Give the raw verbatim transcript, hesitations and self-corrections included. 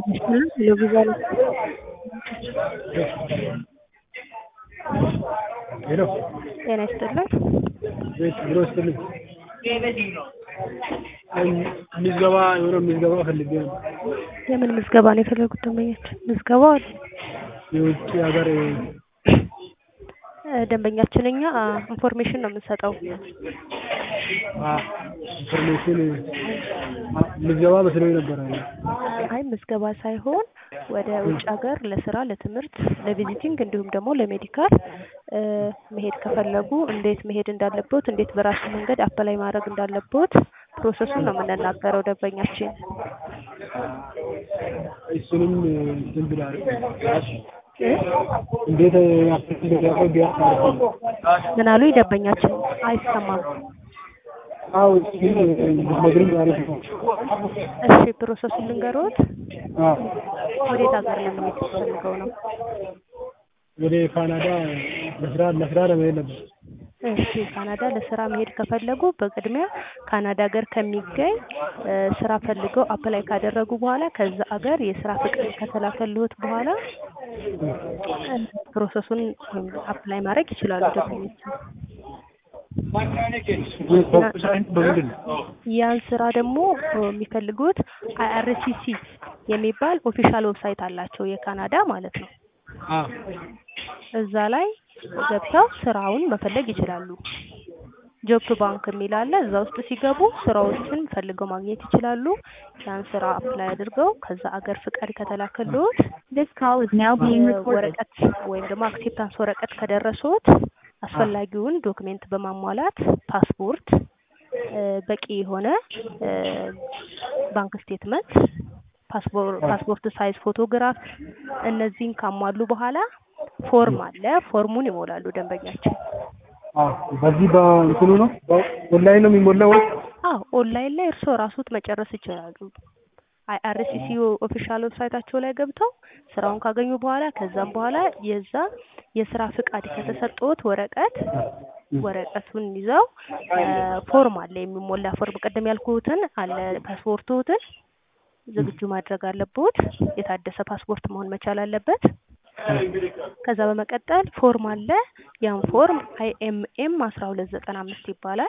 ለቪዛ ሄሎ ጤና ይስጥልኝ። ቤት ብሎ ይስጥልኝ። ምዝገባ የሆነ ምዝገባ ፈልጌ ነው። የምን ምዝገባ ነው የፈለጉት ደንበኞች? ምዝገባው የውጭ ሀገር ደንበኛችን እኛ ኢንፎርሜሽን ነው የምንሰጠው። ኢንፎርሜሽን ምዝገባ መስሎኝ ነበር። አይ ምዝገባ ሳይሆን ወደ ውጭ ሀገር ለስራ፣ ለትምህርት፣ ለቪዚቲንግ እንዲሁም ደግሞ ለሜዲካል መሄድ ከፈለጉ እንዴት መሄድ እንዳለበት፣ እንዴት በራሱ መንገድ አፕላይ ማድረግ እንዳለበት ፕሮሰሱን ነው የምንናገረው ደንበኛችን። እሱንም ዝም ብላ እንዴት አፕላይ እንደሚያደርግ ቢያሳርፍ ምን አሉ ደንበኛችን? አይሰማም። አዎ ግን ነግሪኝ አሪፍ ነው። እሺ ፕሮሰሱን ልንገሮት። አዎ ወዴት ሀገር ለመሄድ ፈልገው ነው? ወደ ካናዳ ለስራ ለስራ ለመሄድ ነበር። እሺ ካናዳ ለስራ መሄድ ከፈለጉ በቅድሚያ ካናዳ ሀገር ከሚገኝ ስራ ፈልገው አፕላይ ካደረጉ በኋላ ከዛ ሀገር የስራ ፍቃድ ከተላከልዎት በኋላ ፕሮሰሱን አፕላይ ማድረግ ይችላሉ ደንበኞች። ያን ስራ ደግሞ የሚፈልጉት አይ አር ሲ ሲ የሚባል ኦፊሻል ዌብሳይት አላቸው የካናዳ ማለት ነው። አዎ እዛ ላይ ገብተው ስራውን መፈለግ ይችላሉ። ጆብ ባንክ የሚል አለ። እዛ ውስጥ ሲገቡ ስራዎችን ፈልገው ማግኘት ይችላሉ። ያን ስራ አፕላይ አድርገው ከዛ አገር ፍቃድ ከተላከልዎት This call is now being recorded. ወረቀት ወይም ደግሞ አክሴፕታንስ ወረቀት ከደረሱት አስፈላጊውን ዶክሜንት በማሟላት ፓስፖርት፣ በቂ የሆነ ባንክ ስቴትመንት፣ ፓስፖርት ፓስፖርት ሳይዝ ፎቶግራፍ እነዚህን ካሟሉ በኋላ ፎርም አለ። ፎርሙን ይሞላሉ ደንበኛችን። አዎ በዚህ በእንትኑ ነው ኦንላይን ነው የሚሞላው? አዎ ኦንላይን ላይ እርስዎ ራስዎት መጨረስ ይችላሉ። አይ አር ሲ ሲ ኦፊሻል ዌብሳይታቸው ላይ ገብተው ስራውን ካገኙ በኋላ ከዛም በኋላ የዛ የስራ ፍቃድ ከተሰጠዎት ወረቀት ወረቀቱን ይዘው ፎርም አለ የሚሞላ ፎርም ቀደም ያልኩትን አለ ፓስፖርቶትን ዝግጁ ማድረግ አለበት። የታደሰ ፓስፖርት መሆን መቻል አለበት። ከዛ በመቀጠል ፎርም አለ። ያን ፎርም አይ ኤም ኤም አስራ ሁለት ዘጠና አምስት ይባላል።